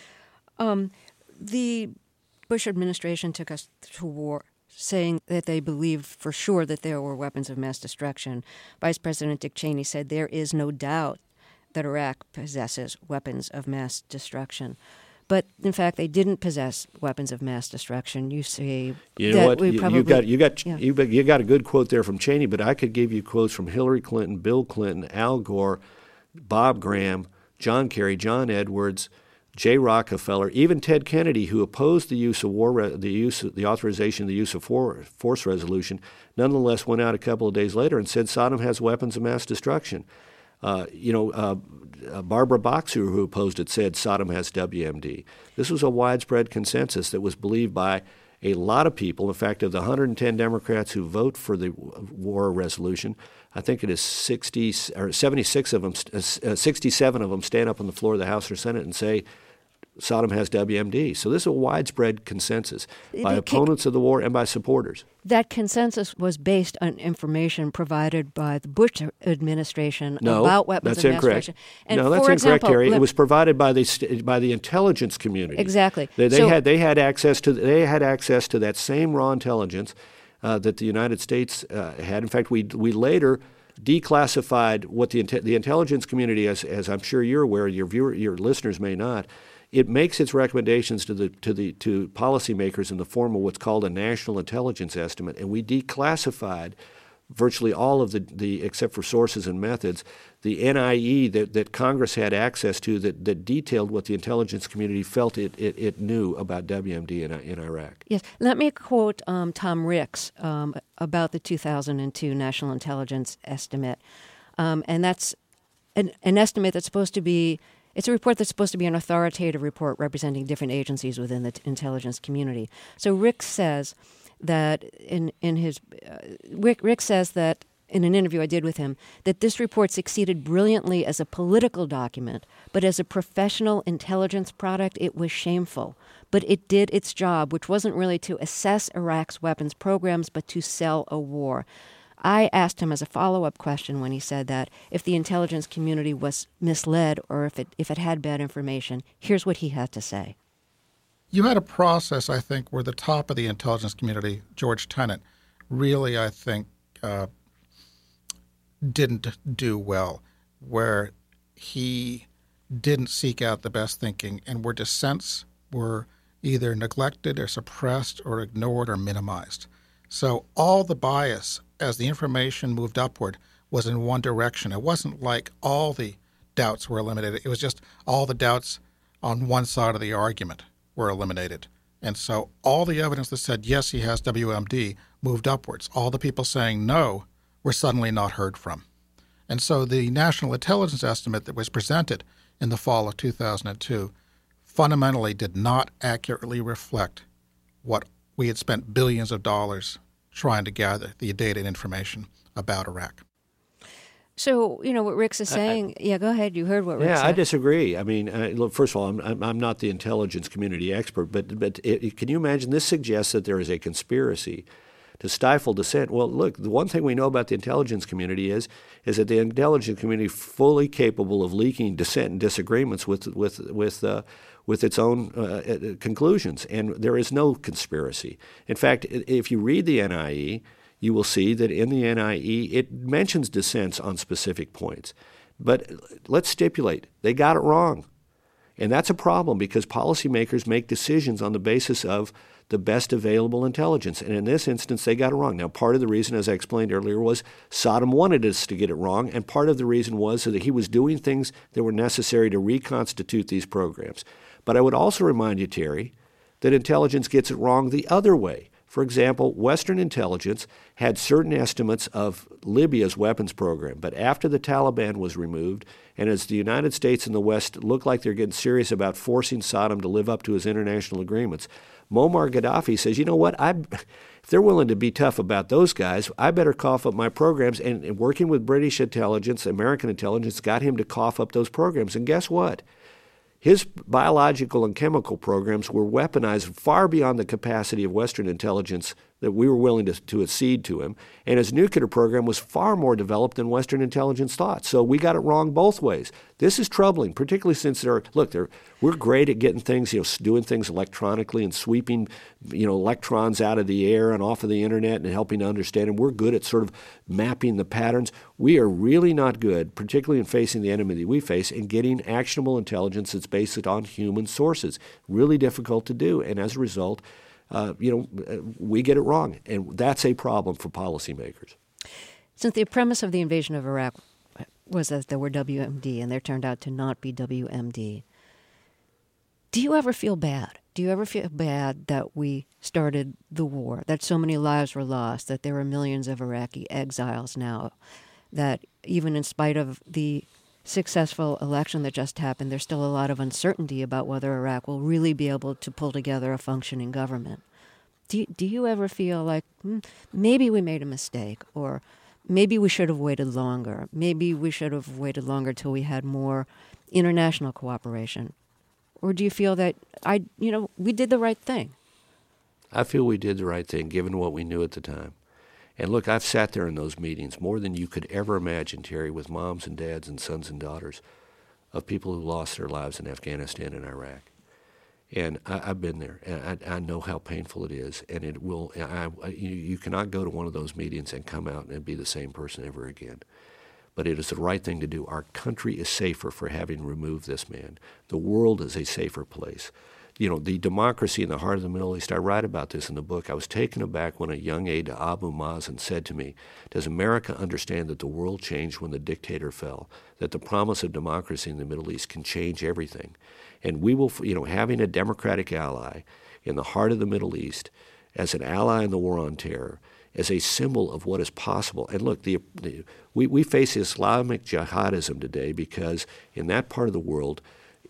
Um, the Bush administration took us to war saying that they believed for sure that there were weapons of mass destruction. Vice President Dick Cheney said there is no doubt that Iraq possesses weapons of mass destruction. But in fact, they didn't possess weapons of mass destruction. You see, you know that what? we You, probably, you got you got yeah. you, you got a good quote there from Cheney, but I could give you quotes from Hillary Clinton, Bill Clinton, Al Gore, Bob Graham, John Kerry, John Edwards, Jay Rockefeller, even Ted Kennedy, who opposed the use of war, re- the use, the authorization of the use of for, force resolution, nonetheless went out a couple of days later and said Saddam has weapons of mass destruction. Uh, you know, uh, uh, Barbara Boxer, who opposed it, said Saddam has W M D. This was a widespread consensus that was believed by a lot of people. In fact, of the one hundred ten Democrats who vote for the war resolution, I think it is sixty or seventy-six of them, uh, sixty-seven of them stand up on the floor of the House or Senate and say Saddam has W M D. So this is a widespread consensus by The- opponents of the war and by supporters. That consensus was based on information provided by the Bush administration No, about weapons that's of mass incorrect. destruction. And no, that's for incorrect, example, Terry. let- It was provided by the st- by the intelligence community. Exactly. They, they So- had they had access to they had access to that same raw intelligence uh, that the United States uh, had. In fact, we we later declassified what the inte- the intelligence community, as as I'm sure you're aware, your viewer, your listeners may not. It makes its recommendations to the to the to policymakers in the form of what's called a national intelligence estimate, and we declassified virtually all of the, the except for sources and methods, the N I E that, that Congress had access to that, that detailed what the intelligence community felt it, it, it knew about W M D in, in Iraq. Yes. Let me quote um, Tom Ricks um, about the two thousand two National Intelligence Estimate. Um, and that's an, an estimate that's supposed to be, it's a report that's supposed to be an authoritative report representing different agencies within the t- intelligence community. So Ricks says that in, in his, uh, Rick, Rick says that in an interview I did with him, that this report succeeded brilliantly as a political document, but as a professional intelligence product, it was shameful. But it did its job, which wasn't really to assess Iraq's weapons programs, but to sell a war. I asked him as a follow-up question when he said that if the intelligence community was misled or if it if it had bad information. Here's what he had to say. You had a process, I think, where the top of the intelligence community, George Tenet, really, I think, uh, didn't do well, where he didn't seek out the best thinking and where dissents were either neglected or suppressed or ignored or minimized. So all the bias as the information moved upward was in one direction. It wasn't like all the doubts were eliminated. It was just all the doubts on one side of the argument were eliminated. And so all the evidence that said, yes, he has W M D moved upwards. All the people saying no were suddenly not heard from. And so the National Intelligence Estimate that was presented in the fall of two thousand two fundamentally did not accurately reflect what we had spent billions of dollars trying to gather, the data and information about Iraq. So, you know, what Ricks is saying, I, yeah, go ahead. You heard what Ricks yeah, said. I disagree. I mean, uh, look, first of all, I'm, I'm, I'm not the intelligence community expert, but, but it, can you imagine this suggests that there is a conspiracy to stifle dissent? Well, look, the one thing we know about the intelligence community is is that the intelligence community is fully capable of leaking dissent and disagreements with with with uh, with its own uh, conclusions, and there is no conspiracy. In fact, if you read the N I E, you will see that in the N I E it mentions dissents on specific points. But let's stipulate, they got it wrong. And that's a problem because policymakers make decisions on the basis of the best available intelligence. And in this instance, they got it wrong. Now, part of the reason, as I explained earlier, was Saddam wanted us to get it wrong. And part of the reason was that he was doing things that were necessary to reconstitute these programs. But I would also remind you, Terry, that intelligence gets it wrong the other way. For example, Western intelligence had certain estimates of Libya's weapons program, but after the Taliban was removed, and as the United States and the West look like they're getting serious about forcing Saddam to live up to his international agreements, Muammar Gaddafi says, you know what, I, if they're willing to be tough about those guys, I better cough up my programs. And, and working with British intelligence, American intelligence, got him to cough up those programs. And guess what? His biological and chemical programs were weaponized far beyond the capacity of Western intelligence that we were willing to, to accede to him. And his nuclear program was far more developed than Western intelligence thought. So we got it wrong both ways. This is troubling, particularly since they're, look, they're, we're great at getting things, you know, doing things electronically and sweeping, you know, electrons out of the air and off of the internet and helping to understand them. We're good at sort of mapping the patterns. We are really not good, particularly in facing the enemy that we face, in getting actionable intelligence that's based on human sources. Really difficult to do. And as a result, Uh, you know, we get it wrong, and that's a problem for policymakers. Since the premise of the invasion of Iraq was that there were W M D, and there turned out to not be W M D, do you ever feel bad? Do you ever feel bad that we started the war, that so many lives were lost, that there are millions of Iraqi exiles now, that even in spite of the successful election that just happened, there's still a lot of uncertainty about whether Iraq will really be able to pull together a functioning government? Do you, do you ever feel like hmm, maybe we made a mistake, or maybe we should have waited longer, maybe we should have waited longer till we had more international cooperation? Or do you feel that, I, you know, we did the right thing? I feel we did the right thing, given what we knew at the time. And look, I've sat there in those meetings more than you could ever imagine, Terry, with moms and dads and sons and daughters of people who lost their lives in Afghanistan and Iraq. And I, I've been there, and I, I know how painful it is. And it will. I, I, you, you cannot go to one of those meetings and come out and be the same person ever again. But it is the right thing to do. Our country is safer for having removed this man. The world is a safer place. You know, the democracy in the heart of the Middle East, I write about this in the book. I was taken aback when a young aide to Abu Mazen said to me, does America understand that the world changed when the dictator fell, that the promise of democracy in the Middle East can change everything? And we will, you know, having a democratic ally in the heart of the Middle East as an ally in the war on terror, as a symbol of what is possible. And look, the, the, we, we face Islamic jihadism today because in that part of the world,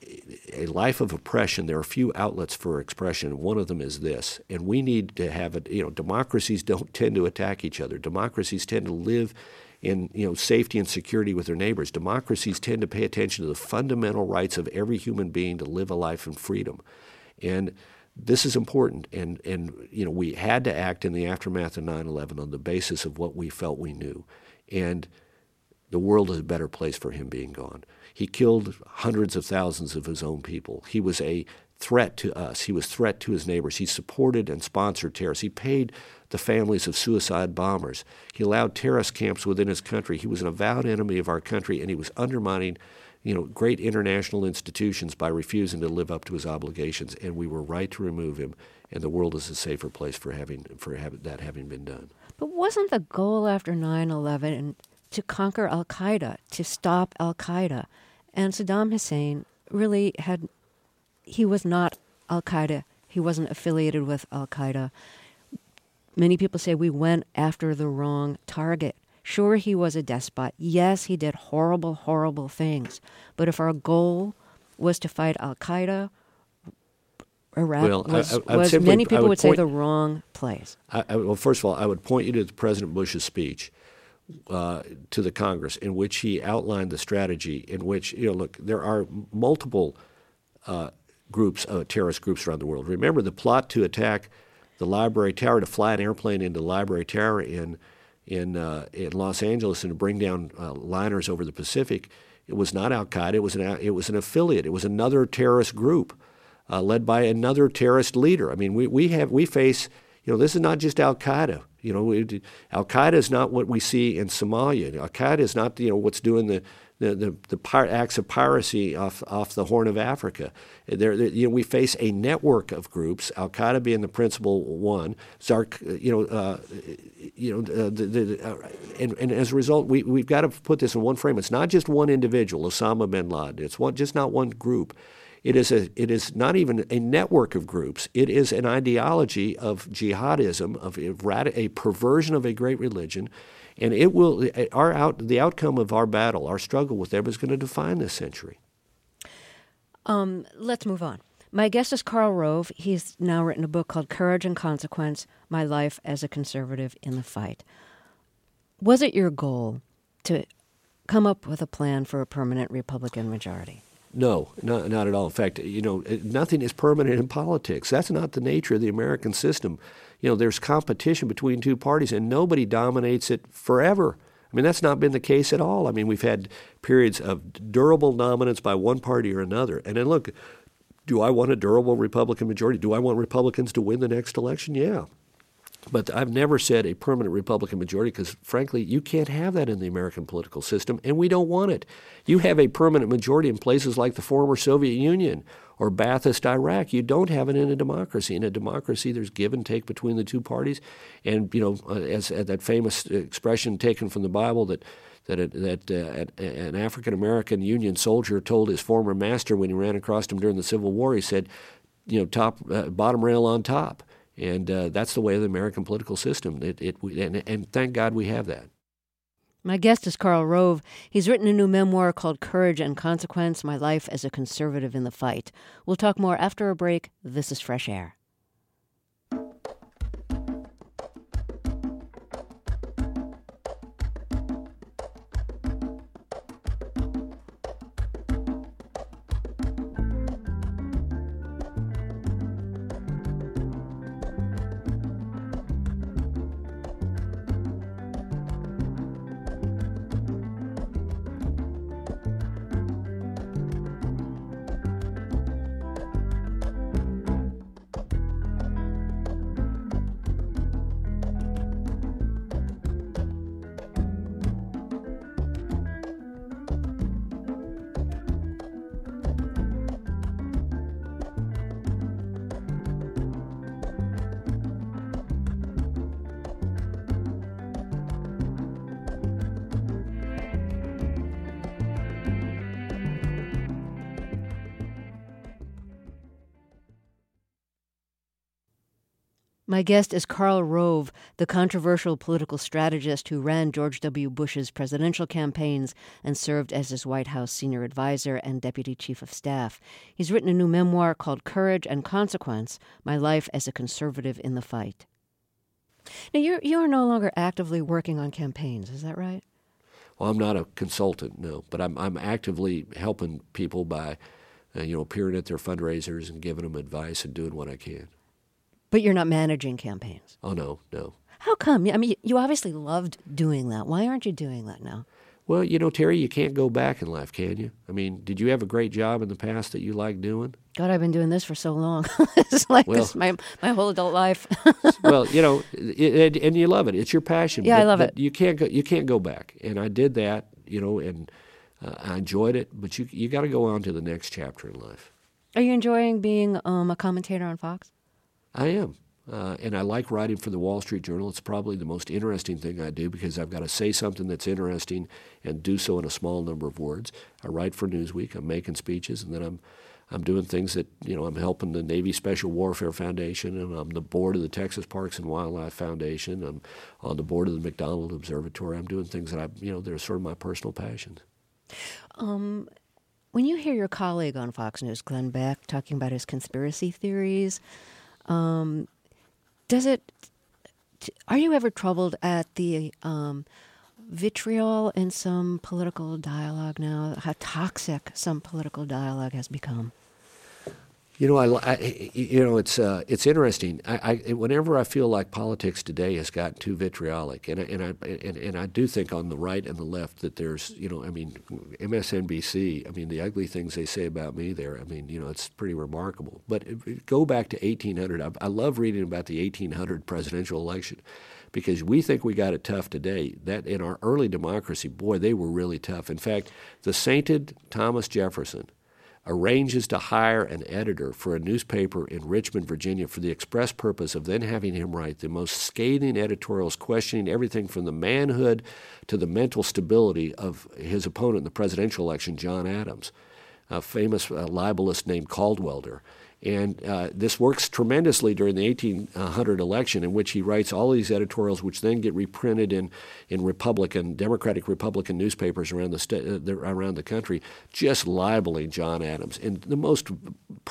a life of oppression, there are few outlets for expression. One of them is this. And we need to have it, you know, democracies don't tend to attack each other. Democracies tend to live in, you know, safety and security with their neighbors. Democracies tend to pay attention to the fundamental rights of every human being to live a life in freedom. And this is important. And, and you know, we had to act in the aftermath of nine eleven on the basis of what we felt we knew. And the world is a better place for him being gone. He killed hundreds of thousands of his own people. He was a threat to us. He was a threat to his neighbors. He supported and sponsored terrorists. He paid the families of suicide bombers. He allowed terrorist camps within his country. He was an avowed enemy of our country, and he was undermining, you know, great international institutions by refusing to live up to his obligations. And we were right to remove him, and the world is a safer place for having for having, that having been done. But wasn't the goal after nine eleven to conquer al-Qaeda, to stop al-Qaeda? And Saddam Hussein really had, he was not al-Qaeda. He wasn't affiliated with al-Qaeda. Many people say we went after the wrong target. Sure, he was a despot. Yes, he did horrible, horrible things. But if our goal was to fight al-Qaeda, Iraq well, was, I, I, was simply, many people would, would point, say, the wrong place. I, I, well, first of all, I would point you to President Bush's speech uh, to the Congress, in which he outlined the strategy in which, you know, look, there are multiple uh, groups, uh, terrorist groups around the world. Remember the plot to attack the Library Tower, to fly an airplane into the Library Tower in in uh, in Los Angeles and to bring down uh, liners over the Pacific. It was not al-Qaeda. It was an it was an affiliate. It was another terrorist group uh, led by another terrorist leader. I mean, we we have we face. You know, this is not just al-Qaeda. You know, we, al-Qaeda is not what we see in Somalia. Al-Qaeda is not, you know, what's doing the the the, the pir- acts of piracy off off the Horn of Africa. There, you know, we face a network of groups. Al-Qaeda being the principal one. Zarq, you know, uh, you know, uh, the, the, uh, and, and as a result, we we've got to put this in one frame. It's not just one individual, Osama bin Laden. It's one, just not one group. It is a. It is not even a network of groups. It is an ideology of jihadism, of a, a perversion of a great religion, and it will. Our out. The outcome of our battle, our struggle with them, is going to define this century. Um, let's move on. My guest is Karl Rove. He's now written a book called Courage and Consequence: My Life as a Conservative in the Fight. Was it your goal to come up with a plan for a permanent Republican majority? No, not, not at all. In fact, you know, nothing is permanent in politics. That's not the nature of the American system. You know, there's competition between two parties, and nobody dominates it forever. I mean, that's not been the case at all. I mean, we've had periods of durable dominance by one party or another. And then look, do I want a durable Republican majority? Do I want Republicans to win the next election? Yeah. But I've never said a permanent Republican majority because, frankly, you can't have that in the American political system, and we don't want it. You have a permanent majority in places like the former Soviet Union or Ba'athist Iraq. You don't have it in a democracy. In a democracy, there's give and take between the two parties. And, you know, as, as that famous expression taken from the Bible that that, it, that uh, an African-American Union soldier told his former master when he ran across him during the Civil War, he said, you know, top, uh, bottom rail on top. And uh, that's the way of the American political system. It, it, and, and thank God we have that. My guest is Karl Rove. He's written a new memoir called Courage and Consequence, My Life as a Conservative in the Fight. We'll talk more after a break. This is Fresh Air. My guest is Karl Rove, the controversial political strategist who ran George W. Bush's presidential campaigns and served as his White House senior advisor and deputy chief of staff. He's written a new memoir called Courage and Consequence, My Life as a Conservative in the Fight. Now, you're, you're no longer actively working on campaigns, is that right? Well, I'm not a consultant, no, but I'm, I'm actively helping people by, uh, you know, appearing at their fundraisers and giving them advice and doing what I can. But you're not managing campaigns? Oh, no, no. How come? I mean, you obviously loved doing that. Why aren't you doing that now? Well, you know, Terry, you can't go back in life, can you? I mean, did you have a great job in the past that you liked doing? God, I've been doing this for so long. It's like well, this my my whole adult life. Well, you know, it, it, and you love it. It's your passion. Yeah, but, I love but it. You can't go. You can't go back. And I did that, you know, and uh, I enjoyed it. But you you got to go on to the next chapter in life. Are you enjoying being um, a commentator on Fox? I am. Uh, and I like writing for the Wall Street Journal. It's probably the most interesting thing I do because I've got to say something that's interesting and do so in a small number of words. I write for Newsweek. I'm making speeches, and then I'm I'm doing things that, you know, I'm helping the Navy Special Warfare Foundation, and I'm the board of the Texas Parks and Wildlife Foundation. I'm on the board of the McDonald Observatory. I'm doing things that I, you know, they're sort of my personal passions. Um, when you hear your colleague on Fox News, Glenn Beck, talking about his conspiracy theories, um, Does it, are you ever troubled at the um, vitriol in some political dialogue now, how toxic some political dialogue has become? You know, I, I you know, it's uh, it's interesting. I, I whenever I feel like politics today has gotten too vitriolic, and I, and I and, and I do think on the right and the left that there's, you know, I mean, M S N B C. I mean, the ugly things they say about me there. I mean, you know, it's pretty remarkable. But go back to eighteen hundred. I, I love reading about the eighteen hundred presidential election, because we think we got it tough today. That in our early democracy, boy, they were really tough. In fact, the sainted Thomas Jefferson arranges to hire an editor for a newspaper in Richmond, Virginia, for the express purpose of then having him write the most scathing editorials questioning everything from the manhood to the mental stability of his opponent in the presidential election, John Adams, a famous uh, libelist named Caldwelder. And uh, this works tremendously during the eighteen hundred election, in which he writes all these editorials, which then get reprinted in, in Republican, Democratic Republican newspapers around the sta- uh, the, around the country, just libeling John Adams in the most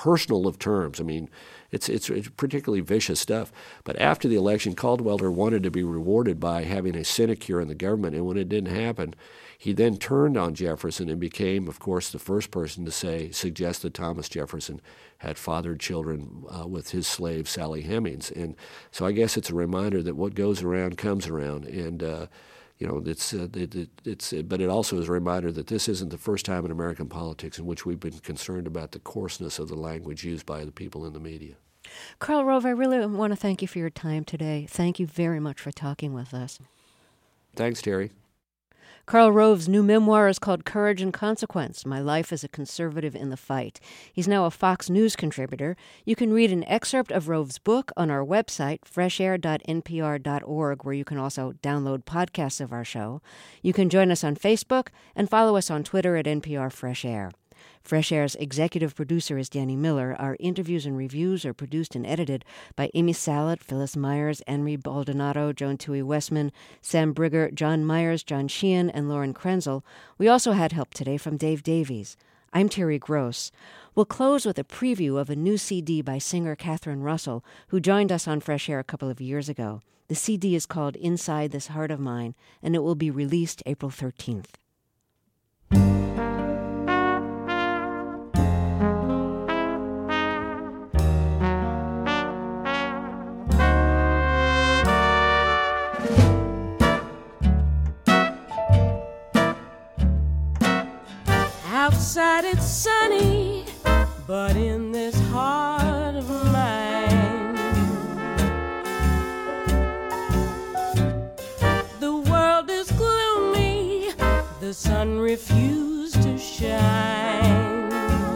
personal of terms. I mean, it's, it's it's particularly vicious stuff. But after the election, Caldwell wanted to be rewarded by having a sinecure in the government, and when it didn't happen, he then turned on Jefferson and became, of course, the first person to say, suggest that Thomas Jefferson had fathered children uh, with his slave, Sally Hemings. And so I guess it's a reminder that what goes around comes around. And, uh, you know, it's, uh, it, it, it's, uh, but it also is a reminder that this isn't the first time in American politics in which we've been concerned about the coarseness of the language used by the people in the media. Karl Rove, I really want to thank you for your time today. Thank you very much for talking with us. Thanks, Terry. Karl Rove's new memoir is called Courage and Consequence, My Life as a Conservative in the Fight. He's now a Fox News contributor. You can read an excerpt of Rove's book on our website, fresh air dot n p r dot org, where you can also download podcasts of our show. You can join us on Facebook and follow us on Twitter at N P R Fresh Air. Fresh Air's executive producer is Danny Miller. Our interviews and reviews are produced and edited by Amy Salet, Phyllis Myers, Henry Baldonado, Joan Tui Westman, Sam Brigger, John Myers, John Sheehan, and Lauren Krenzel. We also had help today from Dave Davies. I'm Terry Gross. We'll close with a preview of a new C D by singer Catherine Russell, who joined us on Fresh Air a couple of years ago. The C D is called Inside This Heart of Mine, and it will be released April thirteenth. Outside it's sunny, but in this heart of mine, the world is gloomy, the sun refused to shine.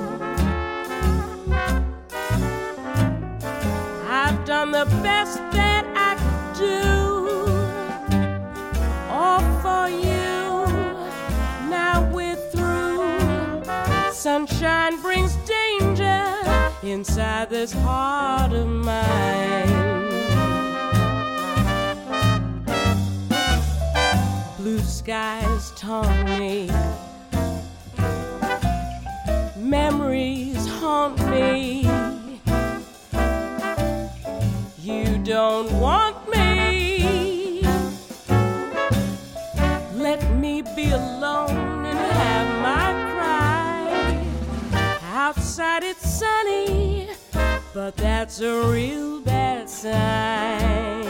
I've done the best that I could do, all for you, now we're sunshine brings danger inside this heart of mine. Blue skies taunt me, memories haunt me. You don't want me, let me be alone and have my outside it's sunny, but that's a real bad sign.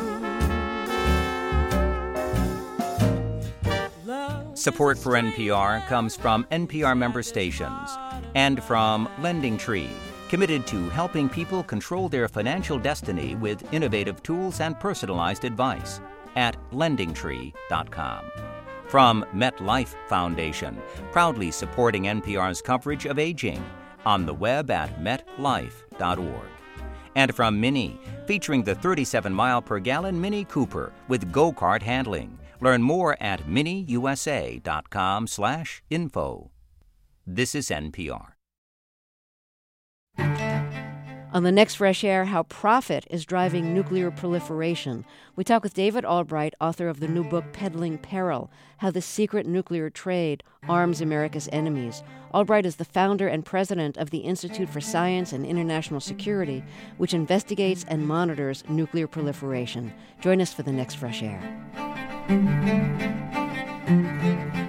Support for N P R comes from N P R member stations and from Lending Tree, committed to helping people control their financial destiny with innovative tools and personalized advice at lending tree dot com. From MetLife Foundation, proudly supporting N P R's coverage of aging on the web at met life dot org. And from Mini, featuring the thirty-seven mile per gallon Mini Cooper with go-kart handling. Learn more at mini u s a dot com slash info. This is N P R. On the next Fresh Air, how profit is driving nuclear proliferation. We talk with David Albright, author of the new book Peddling Peril, How the Secret Nuclear Trade Arms America's Enemies. Albright is the founder and president of the Institute for Science and International Security, which investigates and monitors nuclear proliferation. Join us for the next Fresh Air.